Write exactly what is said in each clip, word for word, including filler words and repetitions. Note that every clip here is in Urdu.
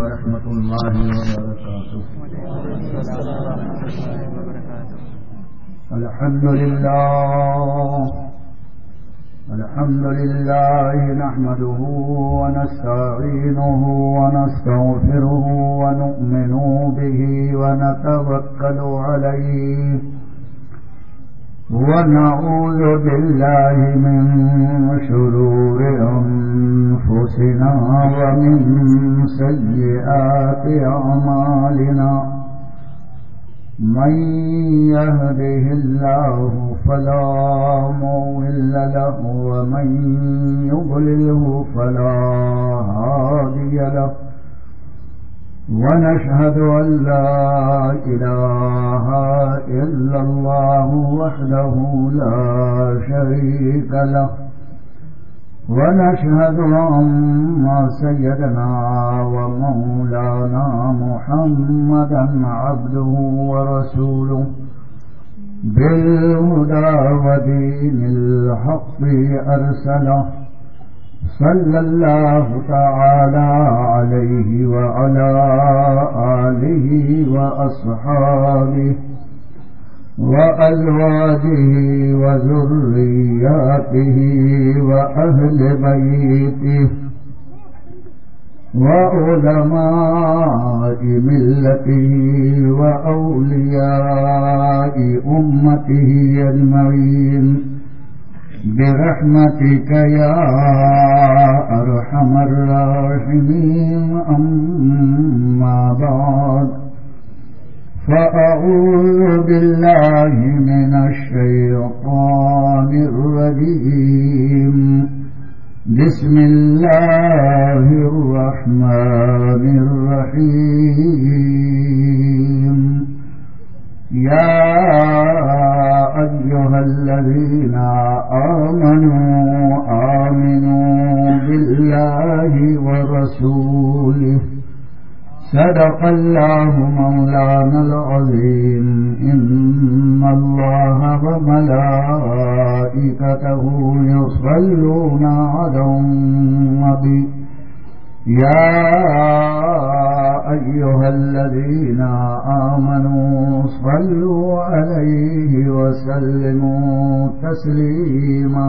ورحمۃ اللہ وبرکاتہ. الحمد للہ الحمد للہ نحمده ونستعینه ونستغفره ونؤمن به ونتوکل علیہ ونعوذ بالله من شرور أنفسنا ومن سيئات أعمالنا من يهده الله فلا مضل له ومن يضلله فلا هادي له ونشهد أن لا إله إلا الله وحده لا شريك له ونشهد أن سيدنا ومولانا محمدا عبده ورسوله بالهدى ودين الحق أرسله صلى الله تعالى عليه وعلى آله وأصحابه وأزواجه وذرياته وأهل بيته وعلماء ملته وأولياء أمته أجمعين برحمتك يا أرحم الراحمين. أما بعد فأعوذ بالله من الشيطان الرجيم. بسم الله الرحمن الرحيم. يا أيها الذين آمنوا آمنوا بالله ورسوله صدق الله مولانا العظيم. إن الله وملائكته يصلون على النبي يا أيها الذين آمنوا صلوا عليه وسلموا تسليما.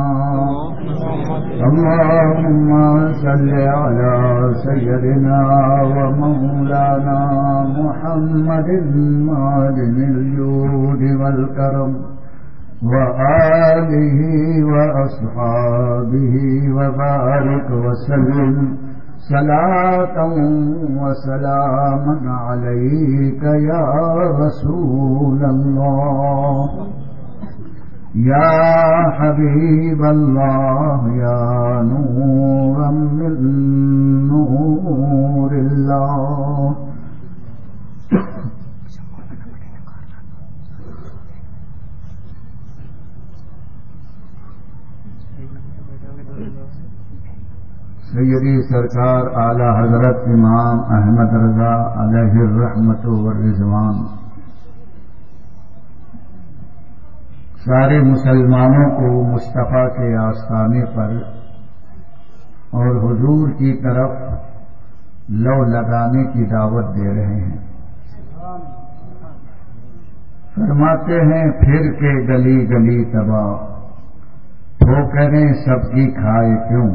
اللهم صل على سيدنا ومولانا محمد معدن الجود والكرم وآله وأصحابه وبارك وسلم صلاة وسلاما عليك يا رسول الله يا حبيب الله يا نورا من نور الله. سیدی سرکار اعلی حضرت امام احمد رضا علیہ الرحمت والرضوان سارے مسلمانوں کو مصطفیٰ کے آستانے پر اور حضور کی طرف لو لگانے کی دعوت دے رہے ہیں. فرماتے ہیں پھر کے گلی گلی تباہ ٹھوکریں سب کی کھائے کیوں.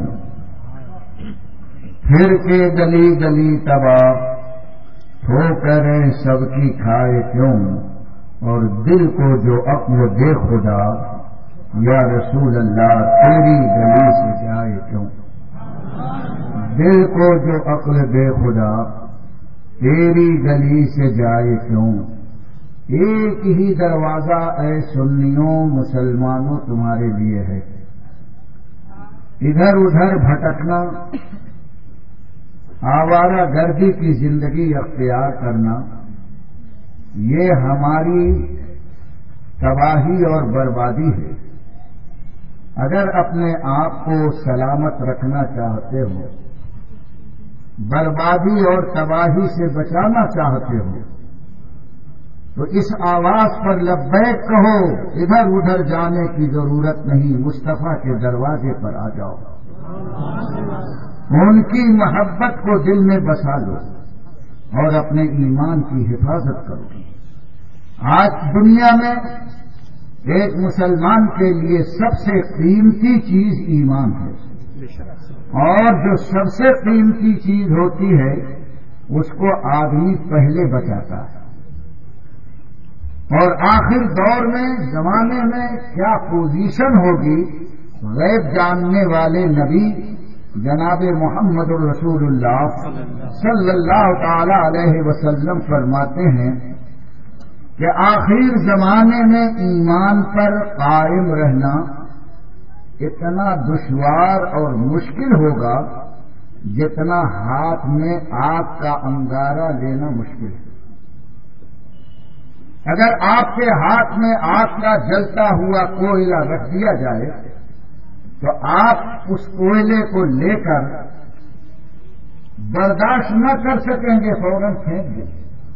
پھر کے گلی گلی تباہ ٹھوکریں سب کی کھائے کیوں. اور دل کو جو عقل دے خدا یا رسول اللہ تیری گلی سے جائے کیوں. دل کو جو عقل دے خدا تیری گلی سے جائے کیوں. ایک ہی دروازہ اے سنیوں مسلمانوں تمہارے لیے ہے. ادھر ادھر بھٹکنا آوارہ گردی کی زندگی اختیار کرنا یہ ہماری تباہی اور بربادی ہے. اگر اپنے آپ کو سلامت رکھنا چاہتے ہو بربادی اور تباہی سے بچانا چاہتے ہو تو اس آواز پر لبیک کہو. ادھر ادھر جانے کی ضرورت نہیں. مصطفیٰ کے دروازے پر آ جاؤ. ان کی محبت کو دل میں بسا لو. اور اپنے ایمان کی حفاظت کرو۔ آج دنیا میں ایک مسلمان کے لیے سب سے قیمتی چیز ایمان ہے، اور جو سب سے قیمتی چیز ہوتی ہے اس کو آدمی پہلے بچاتا ہے۔ اور آخر دور میں زمانے میں کیا پوزیشن ہوگی، غیب جاننے والے نبی جناب محمد الرسول اللہ صلی اللہ تعالی علیہ وسلم فرماتے ہیں کہ آخر زمانے میں ایمان پر قائم رہنا اتنا دشوار اور مشکل ہوگا جتنا ہاتھ میں آگ کا انگارہ لینا مشکل ہے۔ اگر آپ کے ہاتھ میں آگ کا جلتا ہوا کوئلہ رکھ دیا جائے تو آپ اس کوئلے کو لے کر برداشت نہ کر سکیں گے، فوراً پھینک دیں۔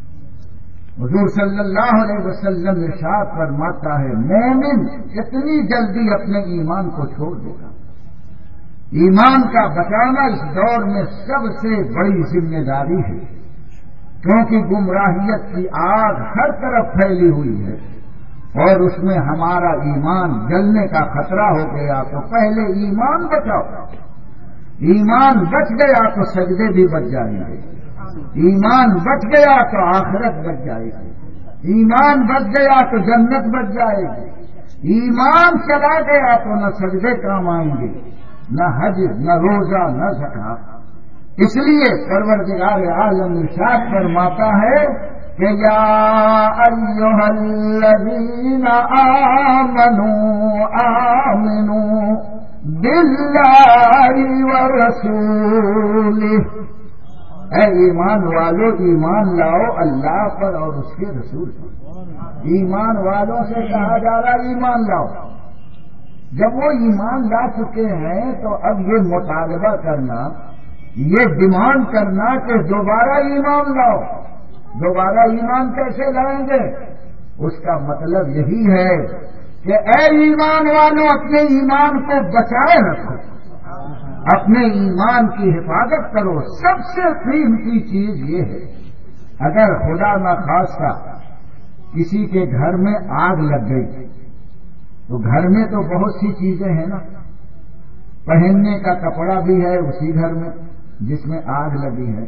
حضور صلی اللہ علیہ وسلم ارشاد فرماتا ہے مومن اتنی جلدی اپنے ایمان کو چھوڑ دے گا۔ ایمان کا بچانا اس دور میں سب سے بڑی ذمہ داری ہے، کیونکہ گمراہیت کی آگ ہر طرف پھیلی ہوئی ہے اور اس میں ہمارا ایمان جلنے کا خطرہ ہو گیا۔ تو پہلے ایمان بچاؤ، ایمان بچ گیا تو سجدے بھی بچ جائیں گے، ایمان بچ گیا تو آخرت بچ جائے گی، ایمان بچ گیا تو جنت بچ جائے گی، ایمان چلا گیا تو نہ سجدے کام آئیں گے، نہ حج، نہ روزہ، نہ زکات۔ اس لیے پروردگار عالم ارشاد فرماتا ہے کہ یا ایھا الذین آمنوا آمنوا باللہ ورسولہ، اے ایمان والو ایمان لاؤ اللہ پر اور اس کے رسول پر۔ ایمان والوں سے کہا جا رہا ایمان لاؤ۔ جب وہ ایمان لا چکے ہیں تو اب یہ مطالبہ کرنا، یہ ڈیمانڈ کرنا کہ دوبارہ ایمان لاؤ، دوبارہ ایمان کیسے لائیں گے؟ اس کا مطلب یہی ہے کہ اے ایمان والوں اپنے ایمان کو بچائے رکھو، اپنے ایمان کی حفاظت کرو۔ سب سے قیمتی چیز یہ ہے، اگر خدا نخواستہ کسی کے گھر میں آگ لگ گئی تو گھر میں تو بہت سی چیزیں ہیں نا، پہننے کا کپڑا بھی ہے اسی گھر میں جس میں آگ لگی ہے،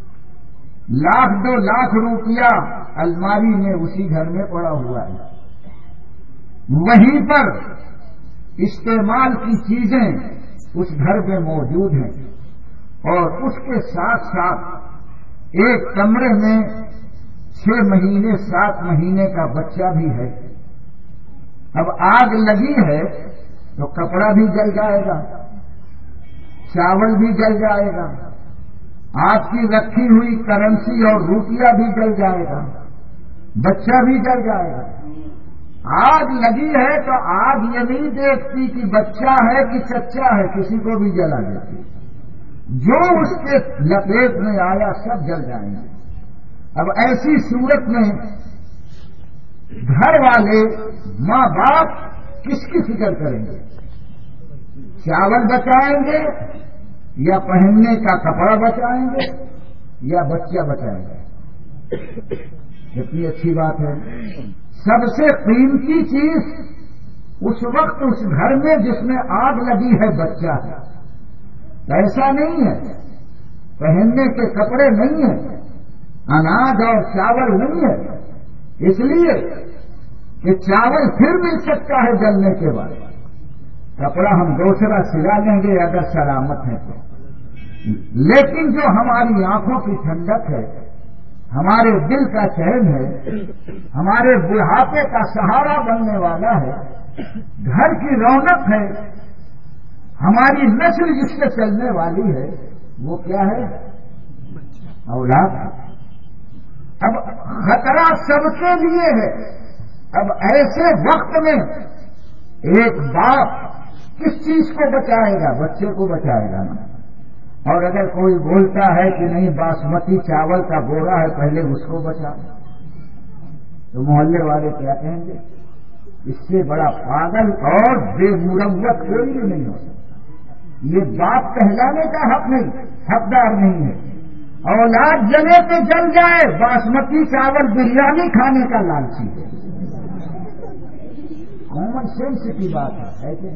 لاکھ دو لاکھ روپیہ الماری میں اسی گھر میں پڑا ہوا ہے، وہیں پر استعمال کی چیزیں اس گھر میں موجود ہیں، اور اس کے ساتھ ساتھ ایک کمرے میں چھ مہینے سات مہینے کا بچہ بھی ہے۔ اب آگ لگی ہے تو کپڑا بھی جل جائے گا، چاول بھی جل جائے گا، آپ کی رکھی ہوئی کرنسی اور روپیہ بھی جل جائے گا، بچہ بھی جل جائے گا۔ آگ لگی ہے تو آگ یہ نہیں دیکھتی کہ بچہ ہے کہ چچا ہے، کسی کو بھی جلا دیتی، جو اس کے لپیٹ میں آیا سب جل جائیں گے۔ اب ایسی صورت میں گھر والے ماں باپ کس کی فکر کریں گے؟ چاول بچائیں گے یا پہننے کا کپڑا بچائیں گے یا بچہ بچائیں گے؟ کتنی اچھی بات ہے۔ سب سے قیمتی چیز اس وقت اس گھر میں جس میں آگ لگی ہے بچہ ہے، ایسا نہیں ہے، پہننے کے کپڑے نہیں ہیں، اناج اور چاول نہیں ہے، اس لیے کہ چاول پھر مل سکتا ہے جلنے کے بعد، کپڑا ہم دوسرا سلا لیں گے اگر سلامت ہے تو، لیکن جو ہماری آنکھوں کی ٹھنڈک ہے، ہمارے دل کا چین ہے، ہمارے بڑھاپے کا سہارا بننے والا ہے، گھر کی رونق ہے، ہماری نسل جس سے چلنے والی ہے، وہ کیا ہے؟ اولاد۔ اب خطرہ سب کے لیے ہے۔ اب ایسے وقت میں ایک باپ کس چیز کو بچائے گا؟ بچے کو بچائے گا نا۔ اور اگر کوئی بولتا ہے کہ نہیں باسمتی چاول کا بورا ہے پہلے اس کو بچا، تو محلے والے کیا کہیں گے؟ اس سے بڑا پاگل اور بے مروت کوئی بھی نہیں ہو سکتا۔ یہ باپ کہلانے کا حق نہیں، حقدار نہیں ہے۔ اولاد جلے تو جل جائے، باسمتی چاول بریانی کھانے کا لالچی ہے. کامن سینس کی بات ہے کہ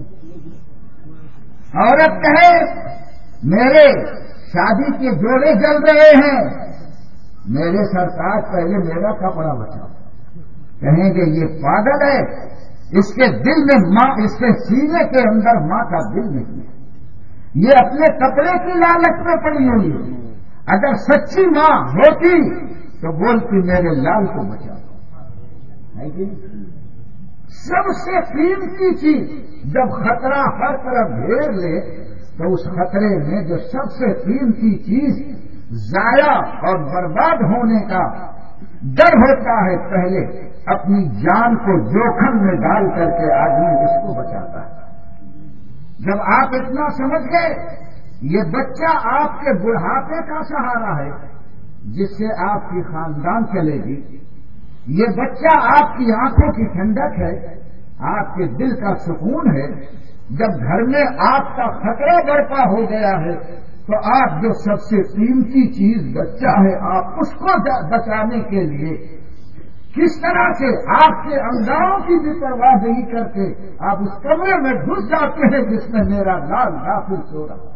عورت کہے میرے شادی کے جوڑے جل رہے ہیں، میرے سرکار پہلے میرا کپڑا بچاؤ. کہیں گے یہ پاگل ہے، اس کے دل میں ماں، اس کے سینے کے اندر ماں کا دل نہیں ہے، یہ اپنے کپڑے کی لالچ میں پڑی ہوئی ہے. اگر سچی ماں ہوتی تو بولتی میرے لال کو بچا دو. سب سے قیمتی چیز جب خطرہ ہر طرف گھیر لے تو اس خطرے میں جو سب سے قیمتی چیز ضائع اور برباد ہونے کا ڈر ہوتا ہے، پہلے اپنی جان کو جوخم میں ڈال کر کے آدمی اس کو بچاتا ہے. جب آپ اتنا سمجھ گئے یہ بچہ آپ کے بڑھاپے کا سہارا ہے جس سے آپ کی خاندان چلے گی، یہ بچہ آپ کی آنکھوں کی ٹھنڈک ہے، آپ کے دل کا سکون ہے. جب گھر میں آپ کا خطرہ برپا ہو گیا ہے تو آپ جو سب سے قیمتی چیز بچہ ہے، آپ اس کو بچانے کے لیے کس طرح سے آپ کے انگاروں کی بھی پرواہ نہیں کرتے، آپ اس کمرے میں گھس جاتے ہیں جس میں میرا لال داخل سو رہا.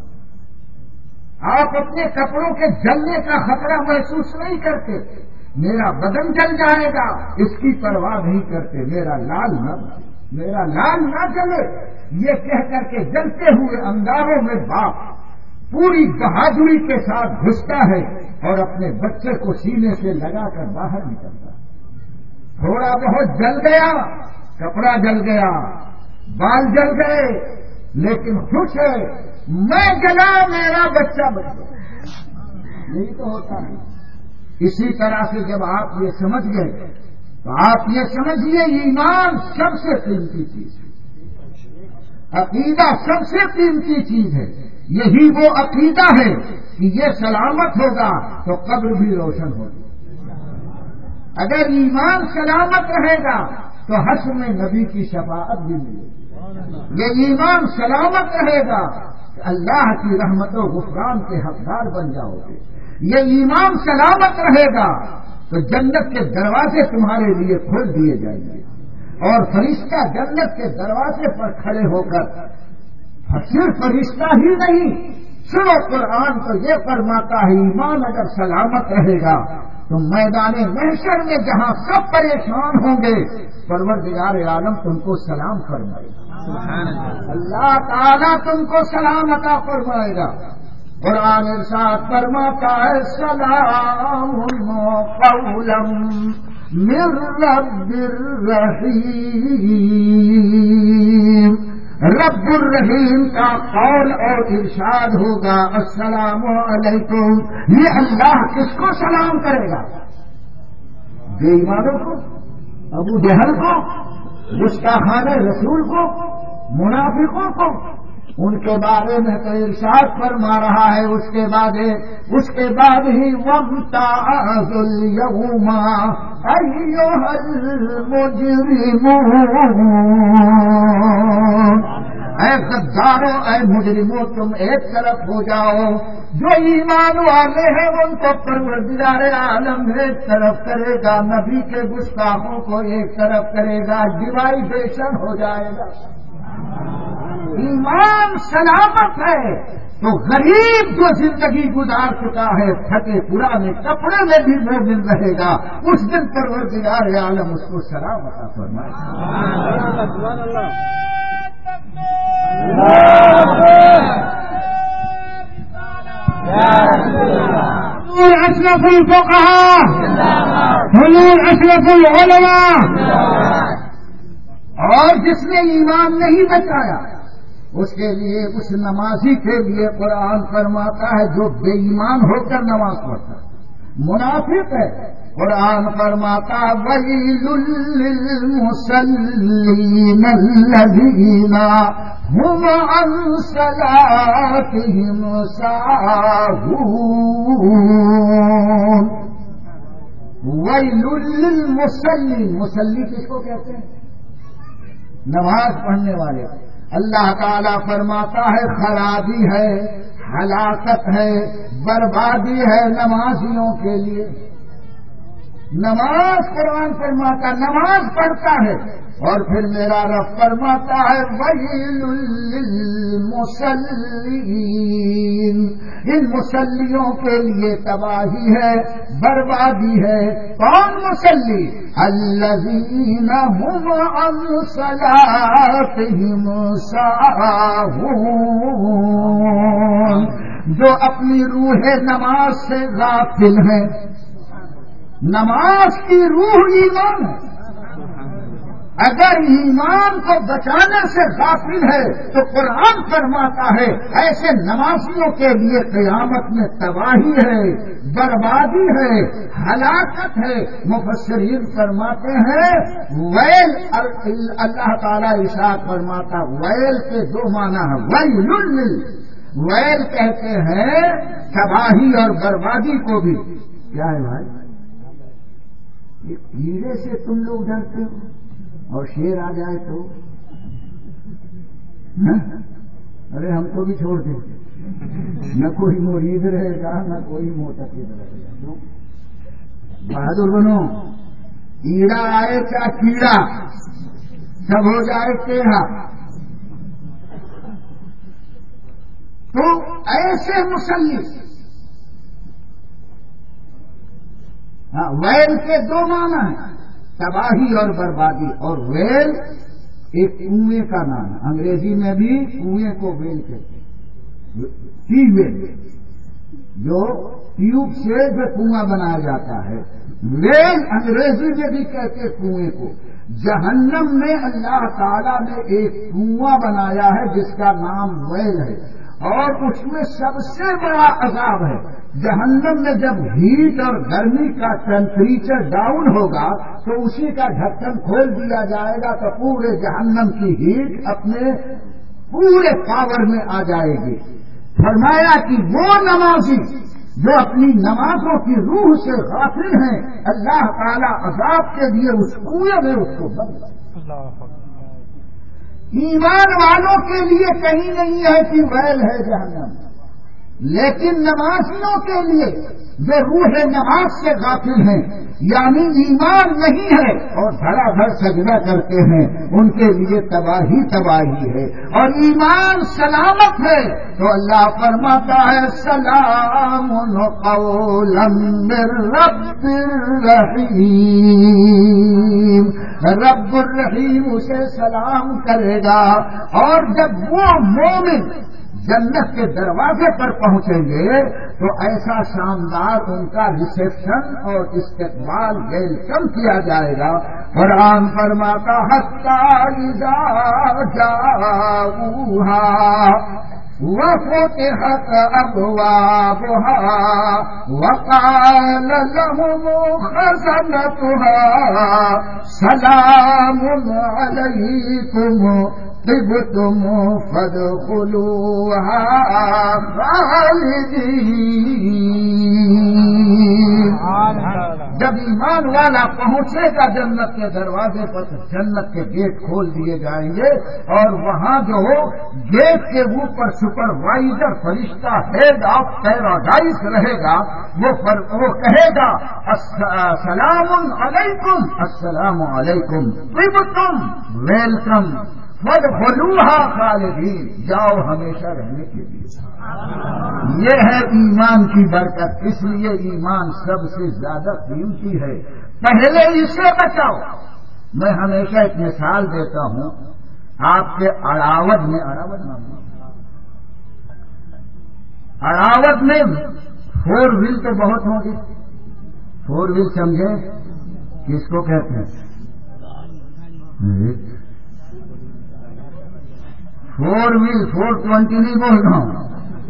آپ اپنے کپڑوں کے جلنے کا خطرہ محسوس نہیں کرتے، میرا بدن جل جائے گا اس کی پرواہ نہیں کرتے، میرا لال نہ میرا لال نہ جلے، یہ کہہ کر کے جلتے ہوئے انگاروں میں باپ پوری بہادری کے ساتھ گھستا ہے اور اپنے بچے کو سینے سے لگا کر باہر نکلتا ہے. تھوڑا بہت جل گیا، کپڑا جل گیا، بال جل گئے، لیکن خوش ہے میں جلا میرا بچہ بچ گیا. یہی تو ہوتا ہے. اسی طرح سے جب آپ یہ سمجھ گئے تو آپ یہ سمجھیے ایمان سب سے قیمتی چیز ہے، عقیدہ سب سے قیمتی چیز ہے. یہی وہ عقیدہ ہے کہ یہ سلامت ہوگا تو قبر بھی روشن ہوگی. اگر ایمان سلامت رہے گا تو حشر میں نبی کی شفاعت بھی ملے گی. یہ ایمان سلامت رہے گا کہ اللہ کی رحمت و غفران کے حقدار بن جاؤ گے. یہ ایمان سلامت رہے گا تو جنت کے دروازے تمہارے لیے کھول دیے جائیں گے اور فرشتہ جنت کے دروازے پر کھڑے ہو کر، صرف فرشتہ ہی نہیں، سنو قرآن تو یہ فرماتا ہے ایمان اگر سلامت رہے گا تو میدان محشر میں جہاں سب پریشان ہوں گے پروردگار عالم تم کو سلام فرمائے گا. اللہ تعالیٰ تم کو سلام عطا فرمائے گا. قرآن ارشاد فرماتا ہے سلام قولا من رب الرحیم. رب الرحیم کا قول اور ارشاد ہوگا السلام علیکم. یہ اللہ کس کو سلام کرے گا؟ بے ایمانوں کو، ابو جہل کو، گستاخان رسول کو، منافقوں کو. ان کے بارے میں تو ارشاد فرما رہا ہے اس کے بعد اس کے بعد ہی وامتاز اليوم ایھا المجرمون. اے غدارو، اے مجرموں، تم ایک طرف ہو جاؤ. جو ایمان والے ہیں ان کو پروردگار عالم ایک طرف کرے گا، نبی کے گستاخوں کو ایک طرف کرے گا، ڈیوائیڈیشن ہو جائے گا. ایمان سلامت ہے تو غریب جو زندگی گزار چکا ہے پھٹے پرانے کپڑے میں بھی مومن رہے گا. اس دن پروردگار عالم اس کو سلام عطا فرمائے گا. اشرف الفقهاء، حضور اشرف العلماء. اور جس نے ایمان نہیں بچایا اس کے لیے، اس نمازی کے لیے قرآن فرماتا ہے جو بے ایمان ہو کر نماز پڑھتا ہے، منافق ہے. قرآن فرماتا وَيْلٌ لِّلْمُصَلِّينَ الَّذِينَ هُمْ عَن صَلَاتِهِمْ سَاهُونَ. وَيْلٌ لِّلْمُصَلِّينَ، مصلی کس کو کہتے ہیں؟ نماز پڑھنے والے. اللہ تعالیٰ فرماتا ہے خرابی ہے، ہلاکت ہے، بربادی ہے نمازیوں کے لیے۔ نماز قرآن فرماتا، نماز پڑھتا ہے اور پھر میرا رب فرماتا ہے ویل للمصلین، ان مصلیوں کے لیے تباہی ہے، بربادی ہے۔ کون مصلی؟ الذین هم عن صلاتهم ساہون، جو اپنی روح نماز سے غافل ہیں۔ نماز کی روح ایمان ہے، اگر ایمان کو بچانے سے غافل ہے تو قرآن فرماتا ہے ایسے نمازیوں کے لیے قیامت میں تباہی ہے، بربادی ہے، ہلاکت ہے۔ مفسرین فرماتے ہیں ویل، اللہ تعالیٰ ارشاد فرماتا ویل کے دو معنی ہیں، ویل لل، ویل کہتے ہیں تباہی اور بربادی کو بھی۔ کیا ہے بھائی؟ ایک کیڑے سے تم لوگ ڈرتے ہو اور شیر آ جائے تو ارے ہم کو بھی چھوڑ دے، نہ کوئی مرید رہے گا نہ کوئی معتقد رہے گا۔ کیوں؟ بہادر بنو، کیڑا آئے کیا کیڑا، سب ہو جائے ٹیڑھا۔ تو ایسے مسلم، ہاں ویل کے دو معنی ہیں، تباہی اور بربادی۔ اور ویل ایک کنویں کا نام ہے، انگریزی میں بھی کنویں کو ویل کہتے ہیں، ٹیوب ویل، جو ٹیوب سے جو کنواں بنایا جاتا ہے، ویل انگریزی میں بھی کہتے کنویں کو۔ جہنم میں اللہ تعالیٰ نے ایک کنواں بنایا ہے جس کا نام ویل ہے، اور اس میں سب سے بڑا عذاب ہے۔ جہنم میں جب ہیٹ اور گرمی کا ٹیمپریچر ڈاؤن ہوگا تو اسی کا ڈھکن کھول دیا جائے گا تو پورے جہنم کی ہیٹ اپنے پورے پاور میں آ جائے گی۔ فرمایا کہ وہ نمازی جو اپنی نمازوں کی روح سے غافل ہیں، اللہ تعالی عذاب کے لیے اس کنویں میں اس کو بند۔ ایمان والوں کے لیے کہیں نہیں ہے کہ ویل ہے جہنم، لیکن نمازیوں کے لیے جو روح نماز سے غافل ہیں، یعنی ایمان نہیں ہے اور دھڑا دھڑ سجدہ کرتے ہیں، ان کے لیے تباہی تباہی ہے۔ اور ایمان سلامت ہے تو اللہ فرماتا ہے سلام قولا من رب الرحیم، رب الرحیم اسے سلام کرے گا۔ اور جب وہ مومن جنت کے دروازے پر پہنچیں گے تو ایسا شاندار ان کا ریسیپشن اور استقبال ویلکم کیا جائے گا۔ قرآن فرماتا حتی اذا جاؤوہا وفتحت ابوابها وقال لهم خزنتها سلام علیکم طبتم فادخلوها خالدین۔ جب ایمان والا پہنچے گا جنت کے دروازے پر تو جنت کے گیٹ کھول دیے جائیں گے، اور وہاں جو گیٹ کے اوپر سپروائزر فرشتہ ہیڈ آف پیراڈائز رہے گا، وہ وہ کہے گا السلام علیکم، السلام علیکم طبتم، ویلکم، فادخلوها خالدین، جاؤ ہمیشہ رہنے کے لیے۔ یہ ہے ایمان کی برکت، اس لیے ایمان سب سے زیادہ قیمتی ہے۔ پہلے اسے بچاؤ۔ میں ہمیشہ ایک مثال دیتا ہوں، آپ کے اڑاوت میں اڑاوت اڑاوت میں فور ویل تو بہت ہوں گی، فور ویل سمجھے کس کو کہتے ہیں؟ فور ویل، فور ٹوینٹی نہیں بول رہا ہوں،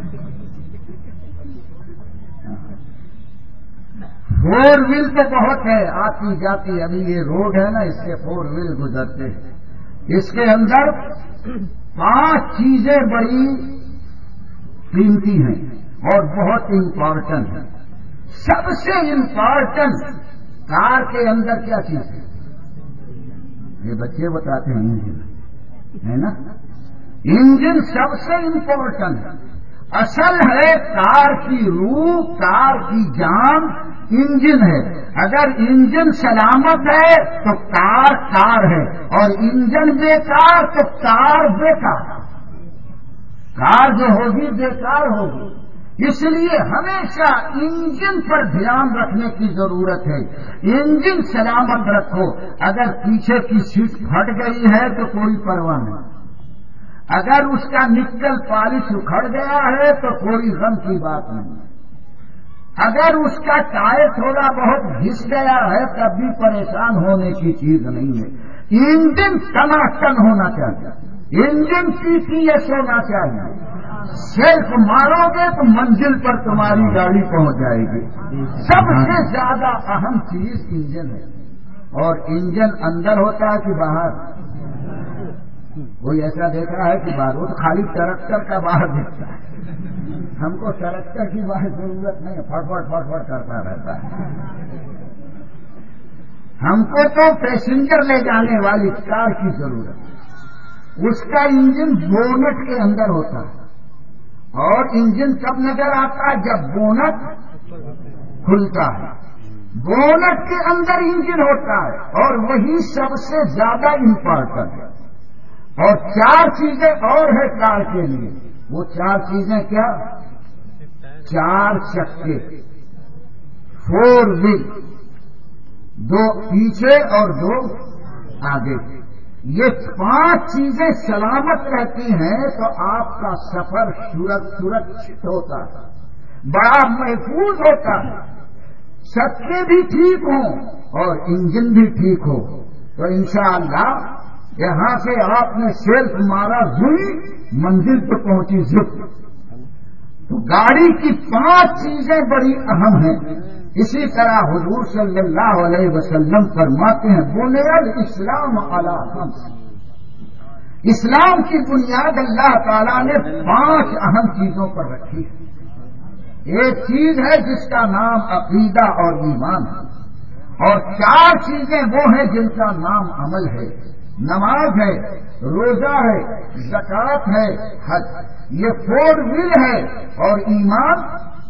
فور ویل تو بہت ہے، آتی جاتی۔ ابھی یہ روڈ ہے نا، اس سے فور ویل گزرتے ہیں۔ اس کے اندر پانچ چیزیں بڑی قیمتی ہیں اور بہت امپورٹنٹ ہیں۔ سب سے امپورٹنٹ کار کے اندر کیا چیز ہے؟ یہ بچے بتاتے ہیں، انجن ہے نا، انجن سب سے امپورٹنٹ ہے۔ اصل ہے کار کی روح، کار کی جان انجن ہے. اگر انجن سلامت ہے تو کار کار ہے، اور انجن بیکار تو کار بیکار. کار جو ہوگی بیکار ہوگی. اس لیے ہمیشہ انجن پر دھیان رکھنے کی ضرورت ہے. انجن سلامت رکھو. اگر پیچھے کی سیٹ پھٹ گئی ہے تو کوئی پرواہ نہیں. اگر اس کا نکل پالش اکھڑ گیا ہے تو کوئی غم کی بات نہیں. اگر اس کا ٹائر تھوڑا بہت گھس گیا ہے تب بھی پریشان ہونے کی چیز نہیں ہے. انجن ٹناٹن ہونا چاہیے. انجن ٹی ٹی ایس ہونا چاہیے. سیلف مارو گے تو منزل پر تمہاری گاڑی پہنچ جائے گی. سب سے زیادہ اہم چیز انجن ہے. اور انجن اندر ہوتا ہے کہ باہر؟ کوئی ایسا دیکھا ہے کہ باہر؟ وہ تو خالی ٹریکٹر کا باہر دکھتا ہے. ہم کو ٹریکٹر کی باہر ضرورت نہیں ہے، فٹ فٹ فٹ فٹ کرتا رہتا ہے. ہم کو تو پیسنجر لے جانے والی کار کی ضرورت ہے. اس کا انجن بونٹ کے اندر ہوتا ہے. اور انجن کب نظر آتا ہے؟ جب بونٹ کھلتا ہے. بونٹ کے اندر انجن ہوتا ہے اور وہی سب سے زیادہ امپارٹنٹ ہے. اور چار چیزیں اور ہے کار کے لیے. وہ چار چیزیں کیا؟ چار چکے، فور ویل، دو پیچھے اور دو آگے. یہ پانچ چیزیں سلامت رہتی ہیں تو آپ کا سفر سرکشت ہوتا ہے، بڑا محفوظ ہوتا ہے. چکے بھی ٹھیک ہوں اور انجن بھی ٹھیک ہو تو انشاءاللہ یہاں سے آپ نے سیلف مارا زوئی، منزل پہ پہنچی زپ. تو گاڑی کی پانچ چیزیں بڑی اہم ہیں. اسی طرح حضور صلی اللہ علیہ وسلم فرماتے ہیں بنیاد اسلام علی خمس. اسلام کی بنیاد اللہ تعالیٰ نے پانچ اہم چیزوں پر رکھی ہے. ایک چیز ہے جس کا نام عقیدہ اور ایمان ہے، اور چار چیزیں وہ ہیں جن کا نام عمل ہے. نماز ہے، روزہ ہے، زکوٰۃ ہے، حج. یہ فور ویل ہے اور ایمان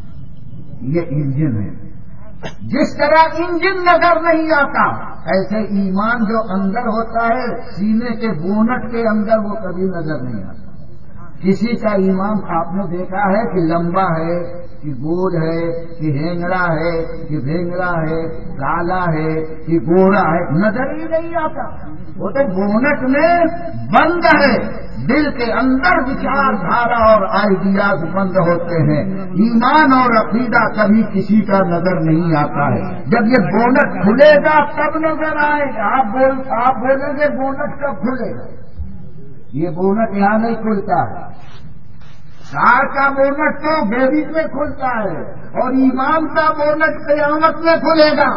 یہ انجن ہے. جس طرح انجن نظر نہیں آتا ایسے ایمان جو اندر ہوتا ہے سینے کے بونٹ کے اندر وہ کبھی نظر نہیں آتا. کسی کا ایمان آپ نے دیکھا ہے کہ لمبا ہے کہ گول ہے کہ ہینگڑا ہے کہ بھینگڑا ہے، کالا ہے کہ گورا ہے؟ نظر ہی نہیں آتا. وہ تو بونٹ میں بند ہے. دل کے اندر وچار دھارا اور آئیڈیاز بند ہوتے ہیں. ایمان اور عقیدہ کبھی کسی کا نظر نہیں آتا ہے. جب یہ بونٹ کھلے گا تب نظر آئے گا. آپ بول آپ بولیں گے بونٹ کب کھلے گا؟ یہ بونٹ یہاں نہیں کھلتا ہے. کار کا بونٹ تو گیریج میں کھلتا ہے اور ایمان کا بونٹ قیامت میں کھلے گا.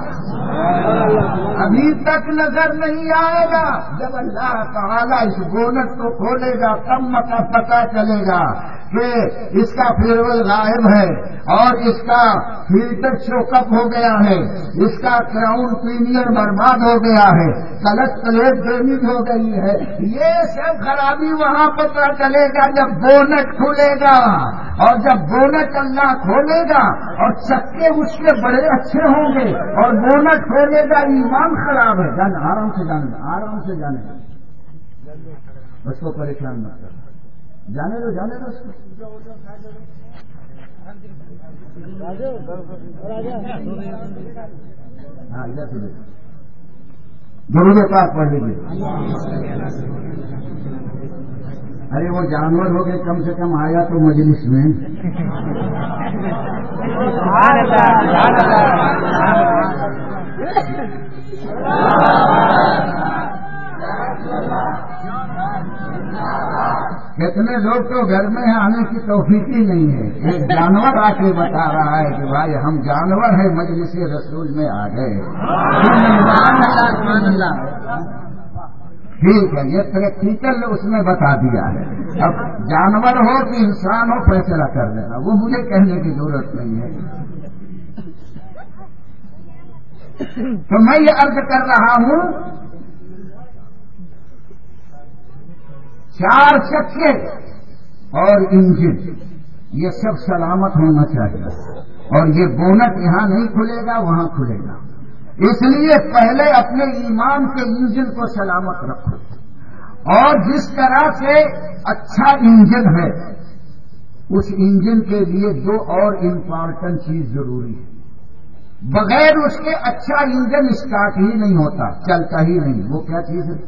ابھی تک نظر نہیں آئے گا. جب اللہ تعالیٰ اس بونٹ کو کھولے گا تب مت پتہ چلے گا کہ اس کا فیول غائب ہے اور اس کا فلٹر چوکپ ہو گیا ہے، اس کا کراؤن پینئر برباد ہو گیا ہے، کلچ پلیٹ ڈیمیج ہو گئی ہے. یہ سب خرابی وہاں پتہ چلے گا جب بونٹ کھلے گا. اور جب بونٹ اللہ کھولے گا اور چکے اس کے بڑے اچھے ہوں گے اور بونٹ کھولے گا ایمان خراب ہے. جانے آرام سے جانے آرام سے جانے اس کو پریشان مت کر. جانے دو جانے دو اس کو. ہاں ادھر سے درود پاک پڑھ لیجیے. ارے وہ جانور ہو گئے کم سے کم آیا تو مجلس میں. کتنے لوگ تو گھر میں آنے کی توفیق ہی نہیں ہے. ایک جانور آ کے بتا رہا ہے کہ بھائی ہم جانور ہیں مجلس رسول میں آ گئے. ٹھیک ہے، یہ پریکٹیکل اس نے بتا دیا ہے. اب جانور ہو کہ انسان ہو فیصلہ کر لینا، وہ مجھے کہنے کی ضرورت نہیں ہے. تو میں یہ عرض کر رہا ہوں چار چکے اور انجن. یہ سب سلامت ہونا چاہیے، اور یہ بونٹ یہاں نہیں کھلے گا، وہاں کھلے گا۔ اس لیے پہلے اپنے ایمان کے انجن کو سلامت رکھو، اور جس طرح سے اچھا انجن ہے اس انجن کے لیے دو اور امپارٹنٹ چیز ضروری ہے، بغیر اس کے اچھا انجن اسٹارٹ ہی نہیں ہوتا، چلتا ہی نہیں۔ وہ کیا چیز ہے؟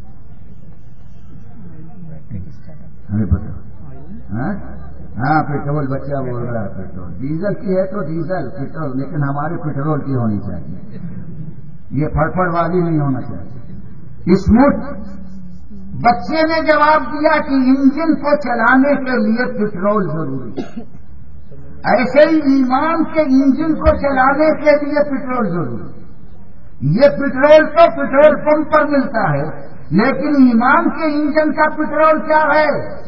ہمیں پتا؟ ہاں پیٹرول، بچہ بول رہا ہے پیٹرول، ڈیزل کی ہے تو ڈیزل پیٹرول، لیکن ہمارے پیٹرول کی ہونی چاہیے، یہ پھڑپھڑ والی نہیں ہونا چاہیے، اسموتھ۔ بچے نے جواب دیا کہ انجن کو چلانے کے لیے پیٹرول ضروری ہے، ایسے ہی ایمان کے انجن کو چلانے کے لیے پیٹرول ضروری ہے۔ یہ پیٹرول تو پیٹرول پمپ پر ملتا ہے، لیکن ایمان کے انجن کا پیٹرول کیا ہے؟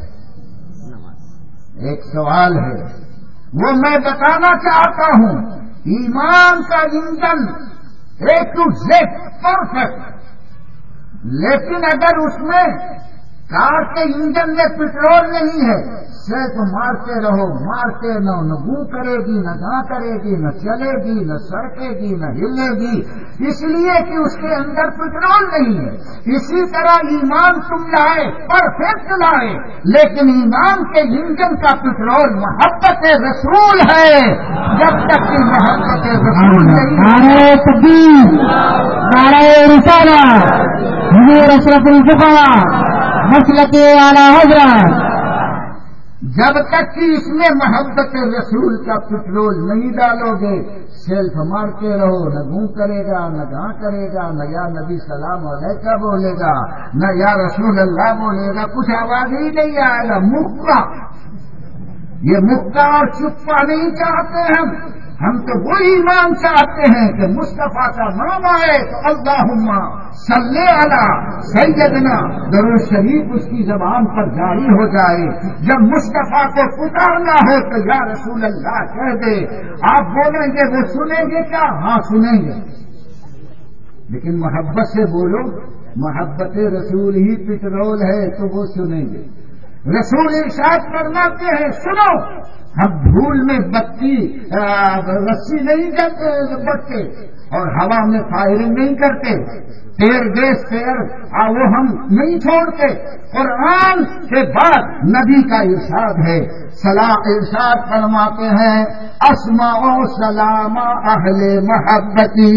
ایک سوال ہے، وہ میں بتانا چاہتا ہوں۔ ایمان کا engine A to Z perfect, لیکن اگر اس میں کار کے انجن میں پیٹرول نہیں ہے، صرف مارتے رہو مارتے نہ نہ گو کرے گی، نہ گاں کرے گی، نہ چلے گی، نہ سڑکے گی، نہ ہلے گی، اس لیے کہ اس کے اندر پیٹرول نہیں ہے۔ اسی طرح ایمان تم لائے، پرفیکٹ لائے، لیکن ایمان کے انجن کا پیٹرول محبت رسول ہے۔ جب تک کہ محبت رسول نہیں، نعرہ تکبیر، نعرہ رسالت، حضور اشرف الفقراء مسلک اعلی حضرت، جب تک کہ اس میں محبت رسول کا پیٹرول نہیں ڈالو گے، سیلف مارتے رہو، نہ گوں کرے گا، نہ گاں کرے گا، نہ یا نبی سلام علیکہ بولے گا، نہ یا رسول اللہ بولے گا، کچھ آواز ہی نہیں آئے گا، مکہ۔ یہ مکہ اور چپا نہیں چاہتے ہم ہم تو وہ ایمان چاہتے ہیں کہ مصطفیٰ کا نام آئے تو اللہم صلی علی سیدنا، درود شریف اس کی زبان پر جاری ہو جائے۔ جب مصطفیٰ کو پکارنا ہو تو یا رسول اللہ کہہ دے۔ آپ بولیں گے وہ سنیں گے کیا؟ ہاں سنیں گے، لیکن محبت سے بولو، محبت رسول ہی پیٹرول ہے تو وہ سنیں گے۔ رسول ارشاد فرماتے ہیں، سنو، ہم دھول میں بتی رسی نہیں بٹتے اور ہوا میں فائرنگ نہیں کرتے، تیر گیس تیر وہ ہم نہیں چھوڑتے۔ قرآن کے بعد نبی کا ارشاد ہے، سلام ارشاد فرماتے ہیں، اسمع و سلام اہل محبتی،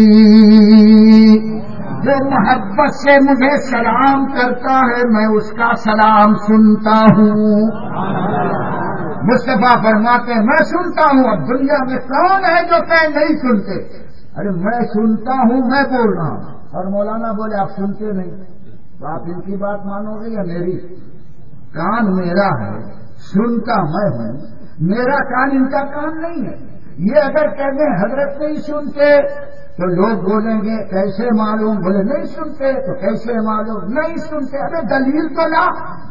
جو محبت سے مجھے سلام کرتا ہے میں اس کا سلام سنتا ہوں۔ مصطفیٰ فرماتے ہیں میں سنتا ہوں۔ اب دنیا میں کون ہے جو کہ نہیں سنتے؟ ارے میں سنتا ہوں، میں بول رہا ہوں، اور مولانا بولے آپ سنتے نہیں، تو آپ ان کی بات مانو گے یا میری؟ کان میرا ہے، سنتا میں ہوں، میرا کان ان کا کان نہیں ہے۔ یہ اگر کہتے ہیں حضرت نہیں سنتے تو لوگ بولیں گے کیسے معلوم؟ بولے نہیں سنتے تو کیسے معلوم؟ نہیں سنتے، ارے دلیل تو لا،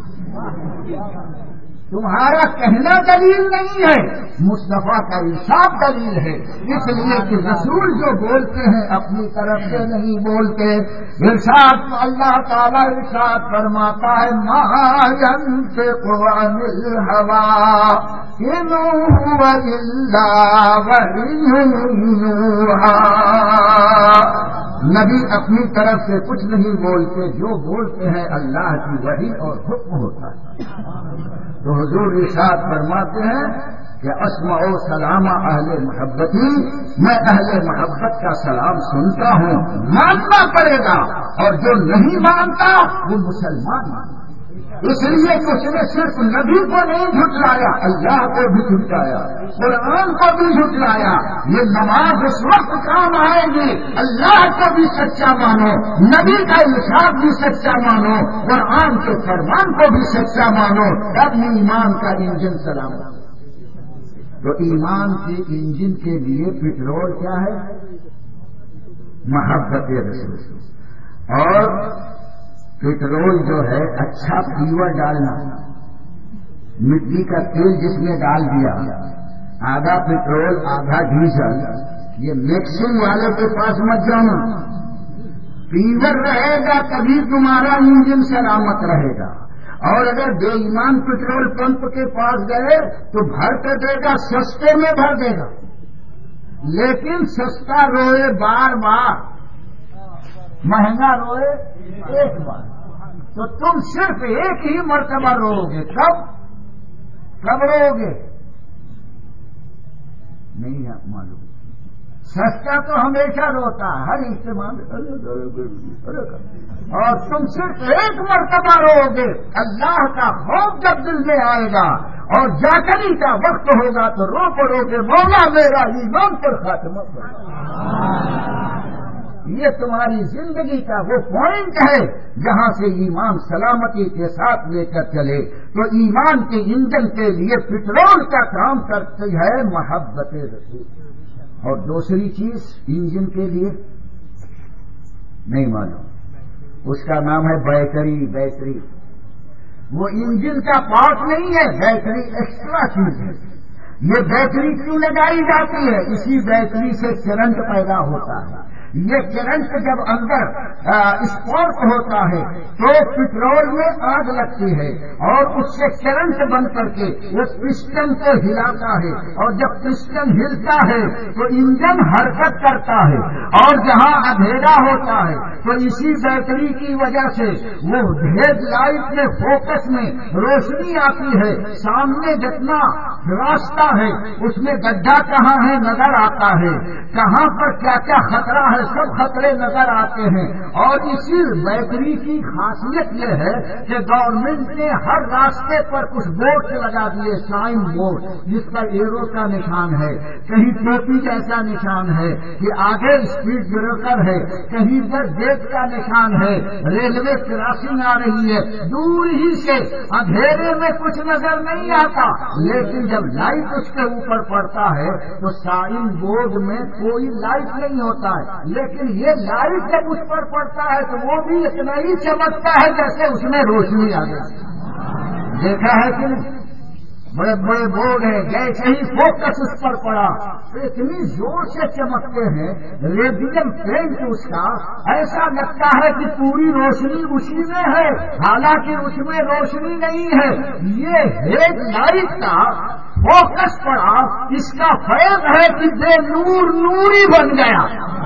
تمہارا کہنا دلیل نہیں ہے، مصطفیٰ کا ارشاد دلیل ہے۔ اس لیے کہ رسول جو بولتے ہیں اپنی طرف سے نہیں بولتے۔ ارشاد اللہ تعالیٰ ارشاد فرماتا ہے، ما ينطق عن الهوى ان هو الا وحی یوحی، نبی اپنی طرف سے کچھ نہیں بولتے، جو بولتے ہیں اللہ کی وحی اور حکم ہوتا ہے۔ تو حضور ارشاد فرماتے ہیں کہ اسمع و سلام اہل محبتی، میں اہل محبت کا سلام سنتا ہوں، ماننا پڑے گا، اور جو نہیں مانتا وہ مسلمان مانتا۔ اس لیے کہ اس نے صرف نبی کو نہیں جھٹلایا، اللہ کو بھی جھٹلایا، قرآن کو بھی جھٹلایا۔ یہ نماز اس وقت کام آئے گی، اللہ کو بھی سچا مانو، نبی کا ارشاد بھی سچا مانو، قرآن کے فرمان کو بھی سچا مانو، تب ایمان کا انجن سلامت۔ تو ایمان کے انجن کے لیے پیٹرول کیا ہے؟ محبت رسول۔ اور پیٹرول جو ہے اچھا پیور ڈالنا، مٹی کا تیل جس میں ڈال دیا، آدھا پیٹرول آدھا ڈیزل، یہ مکسنگ والے کے پاس مت جانا، پیور رہے گا تبھی تمہارا انجن سلامت رہے گا۔ اور اگر بے ایمان پیٹرول پمپ کے پاس گئے تو بھر کر دے گا، سستے میں بھر دے گا، لیکن سستا روئے بار بار، مہنگا روئے ایک بار، تو تم صرف ایک ہی مرتبہ رو گے۔ کب کب رو گے نہیں معلوم۔ سستا تو ہمیشہ روتا ہے، ہر استعمال، اور تم صرف ایک مرتبہ رو گے۔ اللہ کا خوف جب دل میں آئے گا اور جاگنے کا وقت ہوگا تو رو پڑو گے، مولا میرا ایمان پر خاتمہ کرو۔ یہ تمہاری زندگی کا وہ پوائنٹ ہے جہاں سے ایمان سلامتی کے ساتھ لے کر چلے۔ تو ایمان کے انجن کے لیے پٹرول کا کام کرتی ہے محبت رسول، اور دوسری چیز انجن کے لیے نہیں معلوم، اس کا نام ہے بیٹری۔ بیٹری وہ انجن کا پارٹ نہیں ہے، بیٹری ایکسٹرا چیز ہے۔ یہ بیٹری کیوں لگائی جاتی ہے؟ اسی بیٹری سے کرنٹ پیدا ہوتا ہے۔ یہ کرنٹ جب اندر اسپارک ہوتا ہے تو پٹرول میں آگ لگتی ہے، اور اس سے کرنٹ بن کر کے وہ پسٹن کو ہلاتا ہے، اور جب پسٹن ہلتا ہے تو انجن حرکت کرتا ہے، اور جہاں اندھیرا ہوتا ہے تو اسی بیٹری کی وجہ سے وہ ہیڈ لائٹ میں فوکس میں روشنی آتی ہے، سامنے جتنا راستہ ہے اس میں گڈھا کہاں ہے نظر آتا ہے، کہاں پر کیا کیا خطرہ ہے سب خطرے نظر آتے ہیں۔ اور اسی بیٹری کی خاصیت یہ ہے کہ گورنمنٹ نے ہر راستے پر کچھ بورڈ لگا دیے، سائن بورڈ جس پر ایرو کا نشان ہے، کہیں ٹوپی جیسا نشان ہے کہ آگے اسپیڈ بریکر ہے، کہیں پر گیٹ کا نشان ہے، ریلوے کراسنگ آ رہی ہے۔ دور ہی سے اندھیرے میں کچھ نظر نہیں آتا، لیکن جب لائٹ اس کے اوپر پڑتا ہے تو سائن بورڈ میں کوئی لائٹ نہیں ہوتا ہے، لیکن یہ لائٹ جب اس پر پڑتا ہے تو وہ بھی اتنا ہی چمکتا ہے جیسے اس میں روشنی آ گئی۔ دیکھا ہے کہ نہیں؟ بڑے بڑے بورڈ ہیں، جیسے ہی فوکس اس پر پڑا تو اتنی زور سے چمکتے ہیں، ریڈیم پینٹ اس کا ایسا لگتا ہے کہ پوری روشنی اسی میں ہے، حالانکہ اس میں روشنی نہیں ہے۔ یہ ہیڈ لائٹ کا فوکس پڑا، اس کا فیض ہے کہ بے نور نوری بن گیا۔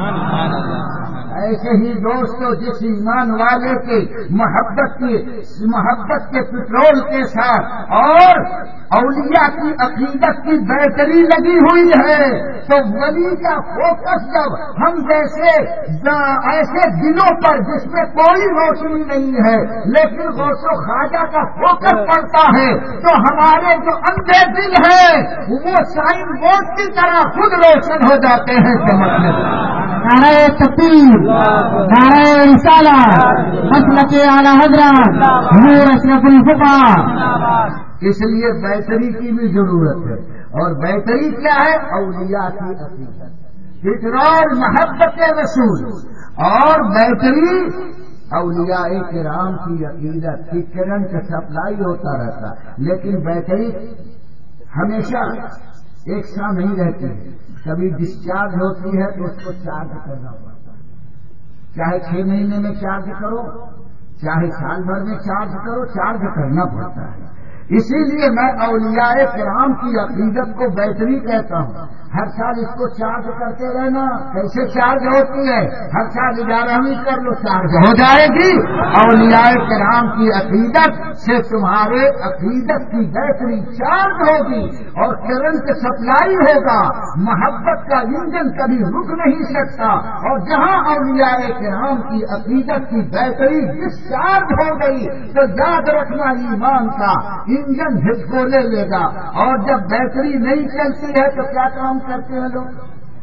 ایسے ہی دوستو، جس ایمان والے کی محبت کی محبت کے پٹرول کے ساتھ اور اولیاء کی عقیدت کی بیٹری لگی ہوئی ہے تو ولی کا فوکس جب ہم جیسے ایسے دلوں پر جس میں کوئی روشنی نہیں ہے لیکن غوث و خواجہ کا فوکس پڑتا ہے تو ہمارے جو اندھے دل ہیں وہ سائن بورڈ کی طرح خود روشن ہو جاتے ہیں چمکنے سے۔ نعرہ تکبیر، نعرہ رسالت، مسلک اعلی حضرت حضور اشرف الفقہاء۔ اس لیے بیٹری کی بھی ضرورت ہے، اور بیٹری کیا ہے؟ اولیاء کی عقیدت، پٹرول محبت رسول، اور بیٹری اولیاء کرام کی عقیدت کی کرنٹ سپلائی ہوتا رہتا، لیکن بیٹری ہمیشہ ایک سا نہیں رہتی ہے، کبھی ڈسچارج ہوتی ہے تو اس کو چارج کرنا پڑتا ہے، چاہے چھ مہینے میں چارج کرو چاہے سال بھر میں چارج کرو، چارج کرنا پڑتا ہے۔ اسی لیے میں اولیاء کرام کی عقیدت کو بیٹری کہتا ہوں۔ ہر سال اس کو چارج کرتے رہنا۔ کیسے چارج ہوتی ہے؟ ہر سال گیارہویں کر لو، چارج ہو جائے گی۔ اولیاء کرام کی عقیدت سے تمہارے عقیدت کی بیٹری چارج ہوگی اور کرنٹ سپلائی ہوگا۔ محبت کا انجن کبھی رک نہیں سکتا، اور جہاں اولیاء کرام کی عقیدت کی بیٹری ڈسچارج ہو گئی تو یاد رکھنا ایمان کا انجن جھٹکو لے لے گا۔ اور جب بیٹری نہیں چلتی ہے تو کیا کام کرتے ہیں لوگ؟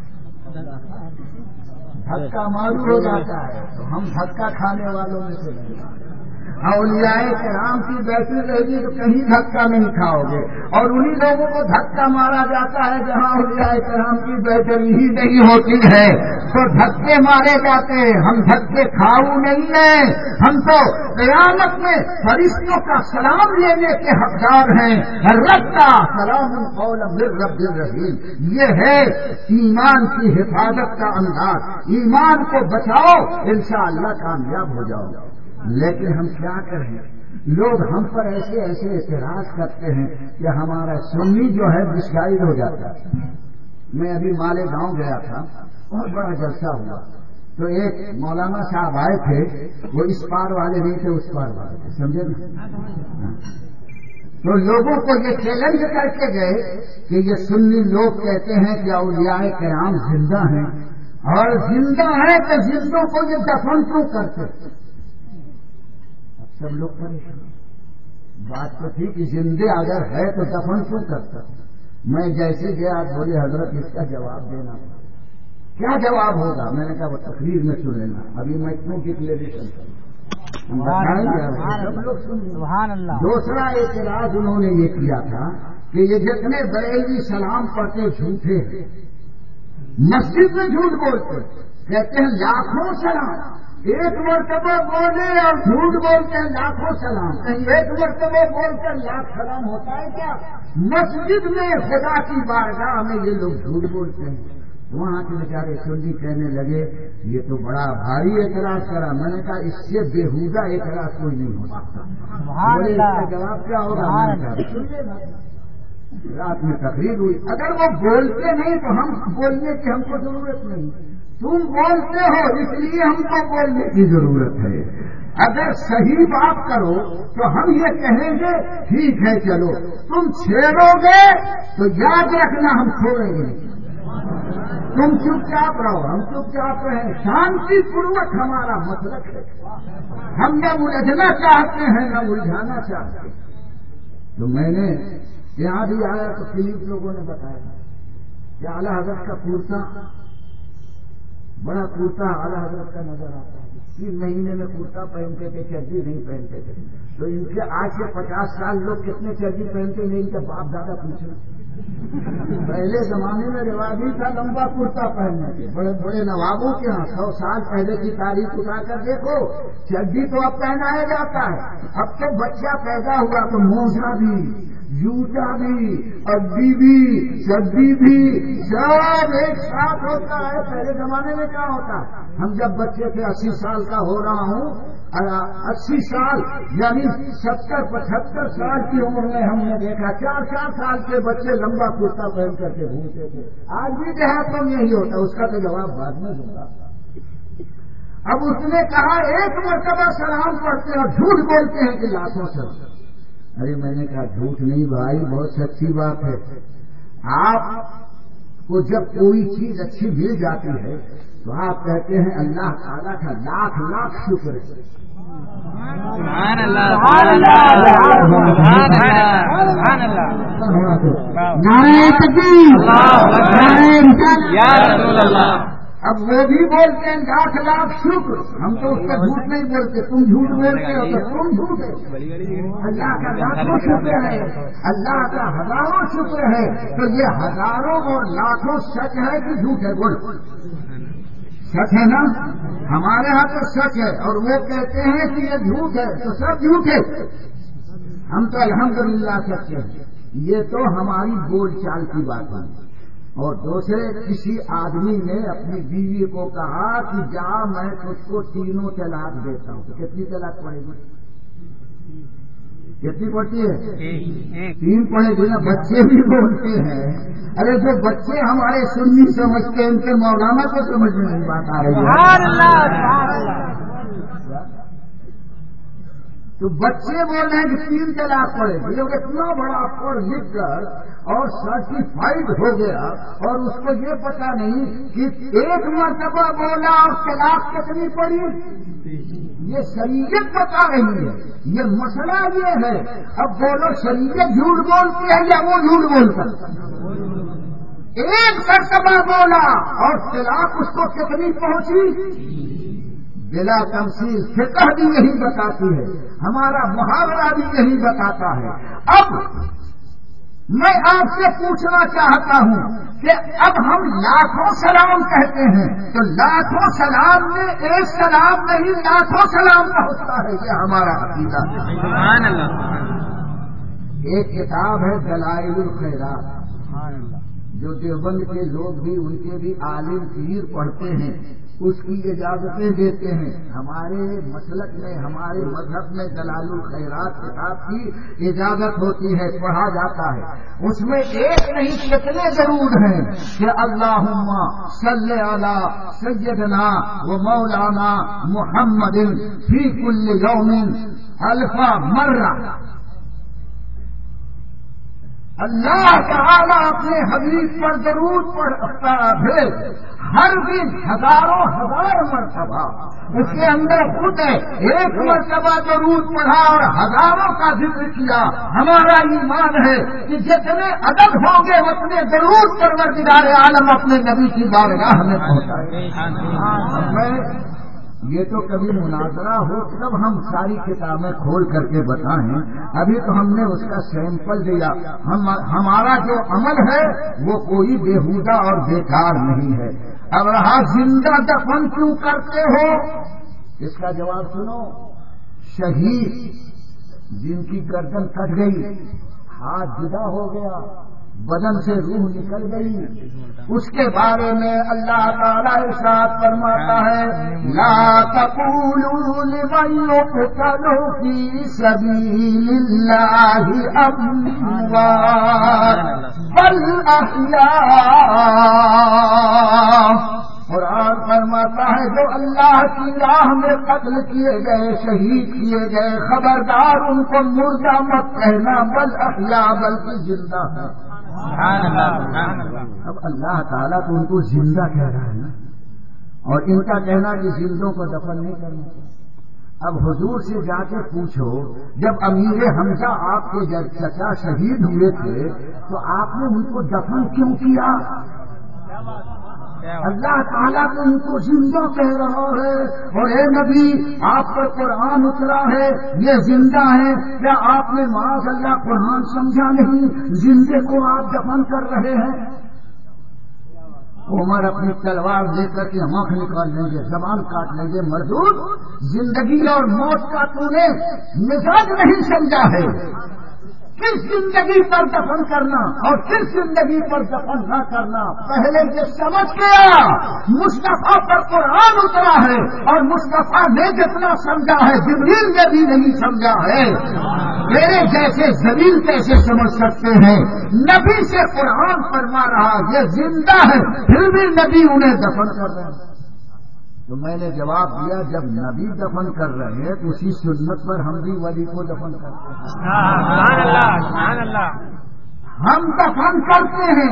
دھکا مارو ہو جاتا ہے، تو ہم دھکا کھانے والوں میں سے نہیں۔ اولیاء کرام کی بیٹری رہے گی تو کہیں دھکا نہیں کھاؤ گے، اور انہی لوگوں کو دھکا مارا جاتا ہے جہاں اولیاء کرام کی بیٹری ہی نہیں ہوتی ہے، تو دھکے مارے جاتے ہیں۔ ہم دھکے کھاؤ نہیں ہیں، ہم تو قیامت میں فرشتوں کا سلام لینے کے حقدار ہیں۔ رب کا سلام قولا من رب الرحیم، یہ ہے ایمان کی حفاظت کا انداز۔ ایمان کو بچاؤ، انشاءاللہ کامیاب ہو جاؤ۔ لیکن ہم کیا کریں؟ لوگ ہم پر ایسے ایسے اعتراض کرتے ہیں کہ ہمارا سنی جو ہے مسگائیڈ ہو جاتا ہے. میں ابھی مالے گاؤں گیا تھا، بہت بڑا جلسہ ہوا، تو ایک مولانا صاحب آئے تھے، وہ اس پار والے نہیں تھے، اس پار والے تھے، سمجھے نا؟ تو لوگوں کو یہ چیلنج کر کے گئے کہ یہ سنی لوگ کہتے ہیں کہ اولیاء کرام زندہ ہیں، اور زندہ ہیں تو زندوں کو یہ دفن کیوں کرتے؟ اب سب لوگ پریشان. بات تو تھی کہ زندے اگر ہے تو دفن کیوں کرتا؟ میں جیسے گیا بولے حضرت اس کا جواب دینا. کیا جواب ہوگا؟ میں نے کہا وہ تقریر میں سن لینا، ابھی میں کیوں ڈکلیریشن کروں، ہم بتائیں گے سب لوگ سن لیں. دوسرا اعتراض انہوں نے یہ کیا تھا کہ یہ جتنے بریلوی سلام پڑھتے جھوٹے ہیں، مسجد میں جھوٹ بولتے، کہتے ہیں لاکھوں سلام، ایک مرتبہ بولے اور جھوٹ بولتے ہیں لاکھوں سلام. کہیں ایک مرتبہ بول کر لاکھ سلام ہوتا ہے کیا؟ مسجد میں خدا کی بارگاہ میں یہ لوگ جھوٹ بولتے ہیں. وہاں کے بیچارے سنی کہنے لگے یہ تو بڑا بھاری اعتراض کرا. میں نے کہا اس سے بےہودہ اعتراض کوئی نہیں ہو سکتا. بولے اس کا جواب کیا ہوگا؟ میں نے کہا سن لینا. رات میں تقریر ہوئی. اگر وہ بولتے نہیں تو ہم بولنے کی ہم کو ضرورت نہیں. تم بولتے ہو اس لیے ہم کو بولنے کی ضرورت ہے. اگر صحیح بات کرو تو ہم یہ کہیں گے ٹھیک ہے چلو. تم چھیڑو گے تو یاد رکھنا ہم چھوڑیں گے. تم چپ چاپ رہو، ہم چپ چاپ رہیں. شانتی پوروک ہمارا مسلک ہے. ہم نہ الجھنا چاہتے ہیں نہ الجھانا چاہتے ہیں. تو میں نے یہاں بھی آیا تو فلپ لوگوں نے بتایا کہ اعلیٰ حضرت کا کرتا، بڑا کرتا اعلیٰ حضرت کا نظر آتا ہے. تین مہینے میں کرتا پہنتے تھے، چربی نہیں پہنتے تھے. تو ان کے آج سے پچاس سال لوگ کتنے چربی پہنتے نہیں، ان کے باپ دادا پوچھنا. پہلے زمانے میں رواج ہی تھا لمبا کرتا پہننے کے. بڑے بڑے نوابوں کے ہاں سو سال پہلے کی تاریخ اٹھا کر دیکھو، چڈی تو اب پہنایا جاتا ہے. اب تو بچہ پیدا ہوا تو موزہ بھی، جوتا بھی، اڈی بھی، چڈی بھی سب ایک ساتھ ہوتا ہے. پہلے زمانے میں کیا ہوتا ہے؟ ہم جب بچے تھے، اسی سال کا ہو رہا ہوں، اسی سال یعنی ستر پچہتر سال کی عمر میں ہم نے دیکھا چار چار سال کے بچے لمبا کرتا پہن کر کے گھومتے تھے. آج بھی دیہاتوں میں یہی ہوتا ہے. اس کا تو جواب بعد میں دوں گا. اب اس نے کہا ایک مرتبہ سلام پڑھتے ہیں اور جھوٹ بولتے ہیں کہ لاکھوں سلام. ارے میں نے کہا جھوٹ نہیں بھائی، بہت سچی بات ہے. آپ کو جب کوئی چیز اچھی مل جاتی ہے تو آپ کہتے ہیں اللہ تعالیٰ کا لاکھ لاکھ شکر ہے. سبحان اللہ، سبحان اللہ، سبحان اللہ، سبحان اللہ. نعرہ تکبیر، نعرہ رسالت، یا رسول اللہ. اب وہ بھی بولتے ہیں لاکھ لاکھ شکر. ہم تو اس کا جھوٹ نہیں بولتے. تم جھوٹ بولتے ہو تو تم جھوٹ ہے. اللہ کا لاکھوں شکر ہے، اللہ کا ہزاروں شکر ہے. تو یہ ہزاروں اور لاکھوں سچ ہے کہ جھوٹ ہے؟ بول. سچ ہے نا؟ ہمارے ہاں تو سچ ہے، اور وہ کہتے ہیں کہ یہ جھوٹ ہے تو سب جھوٹ ہے. ہم تو الحمدللہ سچے ہیں. یہ تو ہماری بول چال کی بات ہے. اور دوسرے کسی آدمی نے اپنی بیوی کو کہا کہ جا میں تجھ کو تینوں طلاق دیتا ہوں، تو کتنی طلاق پڑے گی؟ کتنی پڑتی ہے؟ تین پڑے گی نا. بچے بھی بولتے ہیں. ارے جو بچے ہمارے سنی سمجھتے ہیں ان کے مولانا کو سمجھ میں نہیں بات آ رہی ہے. تو بچے بول رہے ہیں کہ تین طلاق پڑے گی. لوگ اتنا بڑا پڑھ لکھ کر اور سرٹیفائڈ ہو گیا اور اس کو یہ پتا نہیں کہ ایک مرتبہ بولا اور طلاق کتنی پڑی. یہ شریعت بتا رہی ہے. یہ مسئلہ یہ ہے. اب بولو شریعت جھوٹ بولتی ہے یا وہ جھوٹ بولتا ہے؟ ایک مرتبہ بولا اور طلاق اس کو کتنی پہنچی بلا تمثیل. فقہ بھی یہی بتاتی ہے، ہمارا محاورہ بھی یہی بتاتا ہے. اب میں آپ سے پوچھنا چاہتا ہوں کہ اب ہم لاکھوں سلام کہتے ہیں تو لاکھوں سلام میں ایک سلام نہیں لاکھوں سلام کا ہوتا ہے. یہ ہمارا عقیدہ ہے. سبحان اللہ. ایک کتاب ہے دلائل الخیرات، جو دیوبند کے لوگ بھی ان کے بھی عالم پیر پڑھتے ہیں. اس کی اجازتیں دیتے ہیں. ہمارے مسلک میں ہمارے مذہب میں دلائل الخیرات کتاب کی اجازت ہوتی ہے, پڑھا جاتا ہے. اس میں ایک نہیں کتنے ضرور ہیں کہ اللہم صلی علی سیدنا و مولانا محمد فی کل یوم الف مرہ. اللہ تعالیٰ اپنے حبیب پر درود پڑھتا ہے ہر دن ہزاروں ہزار مرتبہ. اس کے اندر خود ہے ایک مرتبہ درود پڑھا اور ہزاروں کا ذکر کیا. ہمارا ایمان ہے کہ جتنے عدد ہوں گے اتنے درود پروردگار عالم اپنے نبی کی بارگاہ میں پہنچائے. میں یہ تو کبھی مناظرہ ہو تب ہم ساری کتابیں کھول کر کے بتائیں. ابھی تو ہم نے اس کا سیمپل دیا. ہم ہمارا جو عمل ہے وہ کوئی بےہودہ اور بیکار نہیں ہے. اب رہا زندہ دفن کیوں کرتے ہو, اس کا جواب سنو. شہید جن کی گردن کٹ گئی, ہاتھ جدا ہو گیا, بدن سے روح نکل گئی, اس کے بارے میں اللہ تعالیٰ ارشاد فرماتا ہے لا تقولوا لمن يقتل في سبيل الله اموات بل احياء. قرآن فرماتا ہے جو اللہ کی راہ میں قتل کیے گئے, شہید کیے گئے, خبردار ان کو مردہ مت کہنا, بل احیاء بلکہ زندہ ہے. اب اللہ تعالیٰ تو ان کو زندہ کہہ رہا ہے نا, اور ان کا کہنا کہ زندوں کو دفن نہیں کرنا. اب حضور سے جا کے پوچھو, جب امیر حمزہ آپ کے چچا شہید ہوئے تھے تو آپ نے ان کو دفن کیوں کیا؟ اللہ تعالیٰ تو ان کو زندہ کہہ رہا ہے. اور اے نبی آپ پر قرآن اترا ہے, یہ زندہ ہے. کیا آپ نے معاذ اللہ قرآن سمجھا نہیں؟ زندے کو آپ دفن کر رہے ہیں. عمر اپنی تلوار لے کر کے آنکھ نکال لیں گے, زبان کاٹ لیں گے. مردود, زندگی اور موت کا تو نے مزاج نہیں سمجھا ہے. کس زندگی پر دفن کرنا اور کس زندگی پر دفن نہ کرنا پہلے یہ سمجھ گیا. مصطفیٰ پر قرآن اترا ہے اور مصطفیٰ نے جتنا سمجھا ہے جبریل نے بھی نہیں سمجھا ہے. میرے جیسے ذلیل کیسے سمجھ سکتے ہیں؟ نبی سے قرآن فرما رہا یہ زندہ ہے, پھر بھی نبی انہیں دفن کر رہے ہیں. تو میں نے جواب دیا جب نبی دفن کر رہے ہیں تو اسی سنت پر ہم بھی ولی کو دفن کرتے ہیں. سبحان اللہ, سبحان اللہ. ہم دفن کرتے ہیں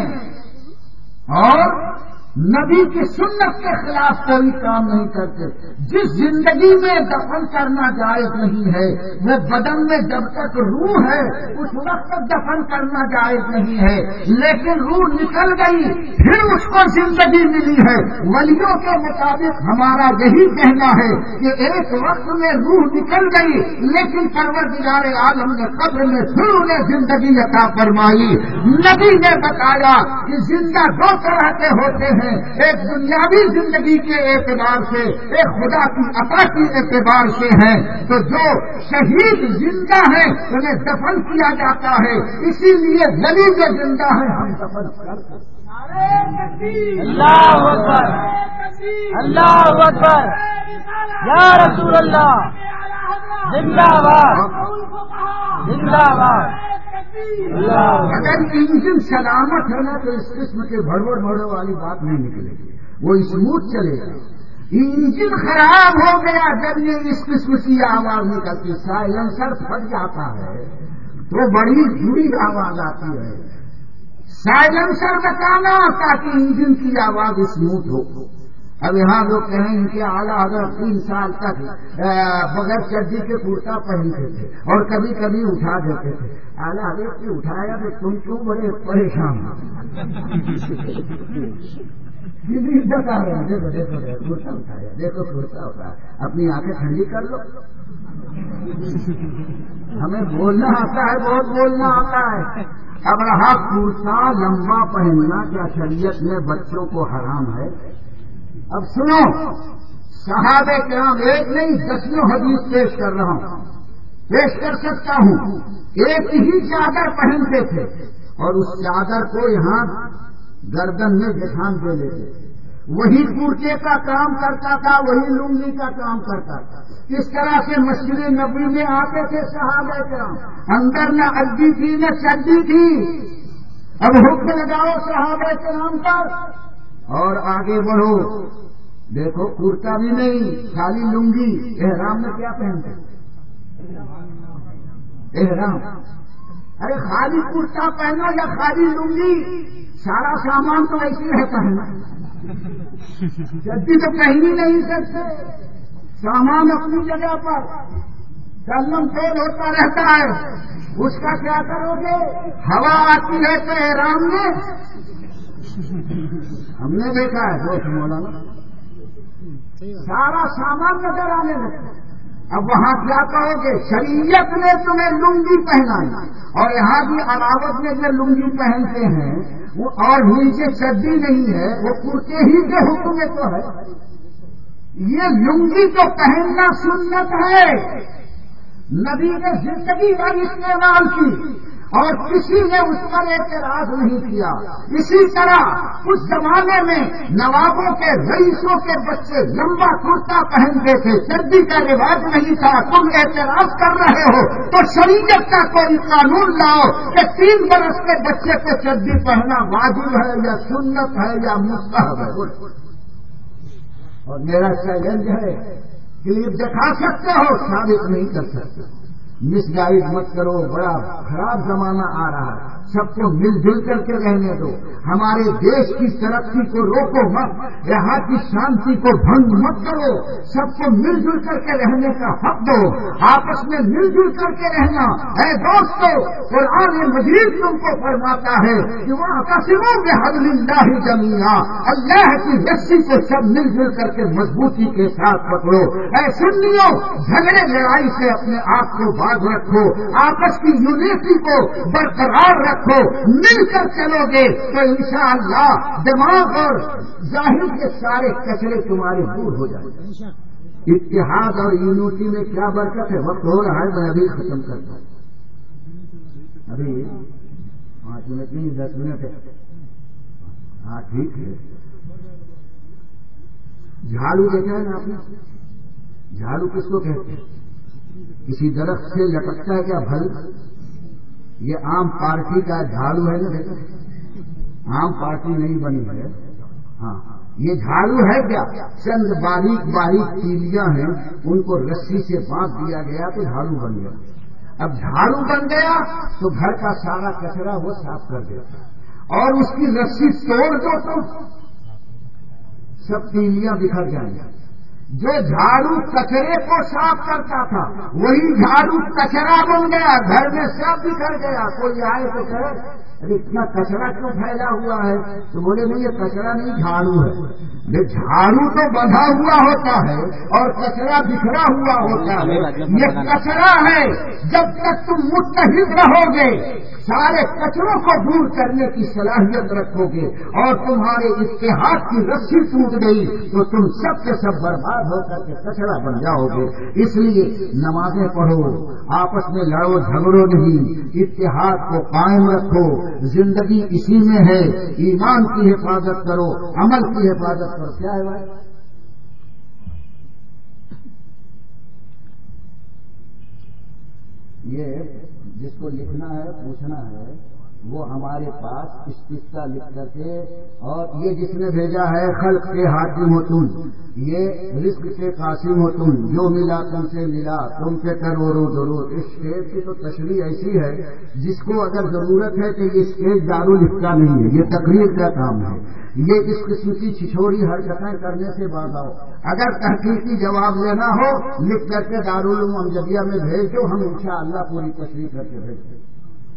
اور نبی کی سنت کے خلاف کوئی کام نہیں کرتے. جس زندگی میں دفن کرنا جائز نہیں ہے وہ بدن میں جب تک روح ہے اس وقت تک دفن کرنا جائز نہیں ہے. لیکن روح نکل گئی پھر اس کو زندگی ملی ہے. ولیوں کے مطابق ہمارا یہی کہنا ہے کہ ایک وقت میں روح نکل گئی لیکن پروردگار عالم نے قبر میں پھر انہیں زندگی عطا فرمائی. نبی نے بتایا کہ زندہ دو طرح کے ہوتے ہیں, ایک دنیاوی زندگی کے اعتبار سے, ایک خدا کی عطا کے اعتبار سے ہے. تو جو شہید زندہ ہیں انہیں دفن کیا جاتا ہے, اسی لیے ولی جو زندہ ہیں ہم دفن کرتے ہیں. اللہ اکبر, اللہ اکبر, یا رسول اللہ, زندہ باد, زندہ باد. اگر انجن سلامت ہے نا تو اس قسم کے بھڑوڑ بھڑوڑ والی بات نہیں نکلے گی, وہ اسموتھ چلے گا. انجن خراب ہو گیا جب یہ اس قسم کی آواز نکلتی, سائلنسر پھٹ جاتا ہے تو بڑی بری آواز آتی ہے. سائلنسر بچانا تاکہ انجن کی آواز اسموتھ ہو. اب یہاں لوگ کہیں ان کے اعلیٰ حضرت تین سال تک بغیر چڈی کے کرتا پہنتے تھے اور کبھی کبھی اٹھا دیتے تھے. اعلیٰ حضرت نے اٹھایا تو تم کیوں بڑے پریشان ہو؟ بتا رہے ہیں دیکھو دیکھو کرتا اٹھایا, دیکھو کرتا اٹھایا. اپنی آنکھیں ٹھنڈی کر لو. ہمیں بولنا آتا ہے, بہت بولنا آتا ہے. اب رہا کرتا لمبا پہننا کیا شریعت میں بچوں کو حرام ہے؟ اب سنو, صحابہ کرام ایک نہیں دسیوں حدیث پیش کر رہا ہوں, پیش کر سکتا ہوں. ایک ہی چادر پہنتے تھے اور اس چادر کو یہاں گردن میں بٹھان دے لیتے. وہی کرتے کا کام کرتا تھا، وہی لنگی کا کام کرتا تھا۔ اس طرح سے مسجد نبوی میں آتے تھے صحابہ کرام، اندر نہ اڈی تھی نہ چڈی تھی۔ اب حکم لگاؤ صحابہ کرام پر اور آگے بڑھو۔ دیکھو کرتا بھی نہیں، خالی لنگی۔ احرام میں کیا پہنتے؟ احرام۔ ارے خالی کرتا پہنو یا خالی لنگی، سارا سامان تو ایسے رہتا ہے نا، چڈی تو پہن ہی نہیں سکتے، سامان اپنی جگہ پر کلم فیل ہوتا رہتا ہے، اس کا کیا کرو گے؟ ہوا آتی ہے تو احرام میں ہم نے دیکھا ہے دوست مولانا سارا سامان نظر آنے لگتا ہے۔ اب وہاں کیا کہو گے؟ شریعت نے تمہیں لنگی پہنائی، اور یہاں بھی علاوت میں جو لنگی پہنتے ہیں وہ اور نیچے چڈی نہیں ہے، وہ کرتے ہی کے حکم میں تو ہے۔ یہ لنگی تو پہننا سنت ہے، نبی نے زندگی بھر استعمال کی اور کسی نے اس پر اعتراض نہیں کیا۔ اسی طرح اس زمانے میں نوابوں کے رئیسوں کے بچے لمبا کرتا پہنتے تھے، چڈی کا رواج نہیں تھا۔ تم اعتراض کر رہے ہو تو شریعت کا کوئی قانون لاؤ کہ تین برس کے بچے کو چڈی پہننا واجب ہے یا سنت ہے یا مستحب ہے۔ اور میرا چیلنج ہے، کلپ دکھا سکتے ہو، ثابت نہیں کر سکتے۔ مس گائیڈ مت کرو، بڑا خراب زمانہ آ رہا ہے، سب کو مل جل کر کے رہنے دو، ہمارے دیش کی ترقی کو روکو مت، یہاں کی شانتی کو بھنگ مت کرو، سب کو مل جل کر کے رہنے کا حق دو، آپس میں مل جل کر کے رہنا۔ اے دوستو، قرآن مجید تم کو فرماتا ہے کہ وہ قسموں میں حبل اللہ جمیعا، اللہ کی رسی کو سب مل جل کر کے مضبوطی کے ساتھ پکڑو۔ اے سنیو، جھگڑے لڑائی سے اپنے آپ کو رکھو، آپس کی یونیٹی کو برقرار رکھو، مل کر چلو گے تو انشاءاللہ دماغ اور ظاہر کے سارے کچرے تمہارے دور ہو جائیں گے۔ اتحاد اور یونیٹی میں کیا برکت ہے؟ وقت ہو رہا ہے، میں ابھی ختم کرتا ہوں، ابھی پانچ منٹ نہیں دس منٹ ہے۔ ہاں ٹھیک ہے۔ جھاڑو دیکھا ہے نا آپ نے؟ جھاڑو کس کو کہتے ہیں؟ کسی درخت سے لٹکتا ہے کیا پھل؟ یہ عام پارٹی کا جھاڑو ہے نا، دیکھا عام پارٹی نہیں بنی ہے۔ ہاں یہ جھاڑو ہے کیا؟ چند باریک باریک تیلیاں ہیں، ان کو رسی سے باندھ دیا گیا تو جھاڑو بن گیا۔ اب جھاڑو بن گیا تو گھر کا سارا کچرا وہ صاف کر دیتا ہے، اور اس کی رسی توڑ دو تو سب تیلیاں بکھر جائیں گے۔ جو جھاڑو کچرے کو صاف کرتا تھا وہی جھاڑو کچرا بن گیا، گھر میں سب بکھر گیا۔ کوئی آئے تو کہے ارے اتنا کچرا کیوں پھیلا ہوا ہے؟ تو بولے نہیں یہ کچرا نہیں جھاڑو ہے۔ یہ جھاڑو تو بندھا ہوا ہوتا ہے اور کچرا بکھرا ہوا ہوتا ہے، یہ کچرا ہے۔ جب تک تم متحد رہو گے، سارے کچروں کو دور کرنے کی صلاحیت رکھو گے، اور تمہارے اتحاد کی رسی ٹوٹ گئی تو تم سب کے سب برباد ہو کر کے کچرا بن جاؤ گے۔ اس لیے نمازیں پڑھو، آپس میں لڑو جھگڑو نہیں، اتحاد کو قائم رکھو۔ زندگی اسی میں ہے، ایمان کی حفاظت کرو، عمل کی حفاظت کرو۔ کیا ہے بھائی؟ یہ جس کو لکھنا ہے پوچھنا ہے وہ ہمارے پاس استفتاء لکھ کر کے، اور یہ جس نے بھیجا ہے خلق کے حاکم ہو تم، یہ رزق کے قاسم ہو تم، جو ملا تم سے ملا تم سے کروڑوں درود۔ اس شعر کی تو تشریح ایسی ہے جس کو اگر ضرورت ہے کہ یہ اسٹیج دارالفتہ نہیں ہے، یہ تقریر کا کام ہے۔ یہ اس قسم کی چھچوری حرکتیں کرنے سے باز آؤ۔ اگر تحقیقی جواب لینا ہو لکھ کر کے دارالعلوم امجدیہ میں بھیج دو، ہم انشاءاللہ پوری تشریح کر کے بھیج دیں۔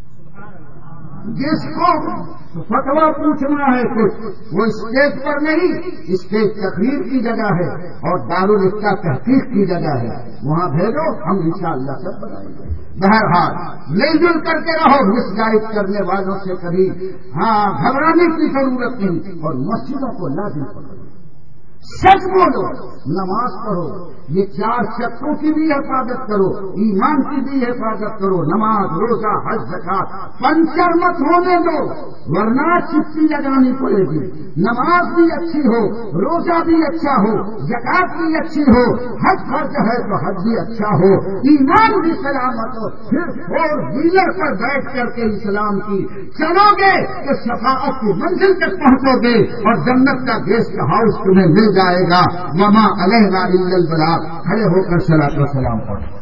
جس کو فتویٰ پوچھنا ہے کچھ، وہ اسٹیج پر نہیں، اسٹیج تقریر کی جگہ ہے اور دارالفتہ تحقیق کی جگہ ہے، وہاں بھیجو، ہم انشاءاللہ سب بتائیں گے۔ بہرحال مل جل کر کے رہو، مس گائیڈ کرنے والوں سے کبھی ہاں گھبرانے کی ضرورت نہیں، اور مسجدوں کو لازم پکڑو۔ سچ بولو، نماز پڑھو، یہ چار شرطوں کی بھی حفاظت کرو، ایمان کی بھی حفاظت کرو، نماز، روزہ، حج، زکات، پنچر مت ہونے دو ورنہ چٹی لگانی پڑے گی۔ نماز بھی اچھی ہو، روزہ بھی اچھا ہو، زکات بھی اچھی ہو، حج فرض ہے تو حج بھی اچھا ہو، ایمان بھی سلامت ہو، پھر فور ویلر پر بیٹھ کر کے اسلام کی چلو گے تو شفاعت کی منزل تک پہنچو گے اور جنت کا گیسٹ ہاؤس تمہیں مل جائے گا۔ وما علینا الا البلاغ۔ کھڑے ہو کر صلاۃ و سلام پڑھو۔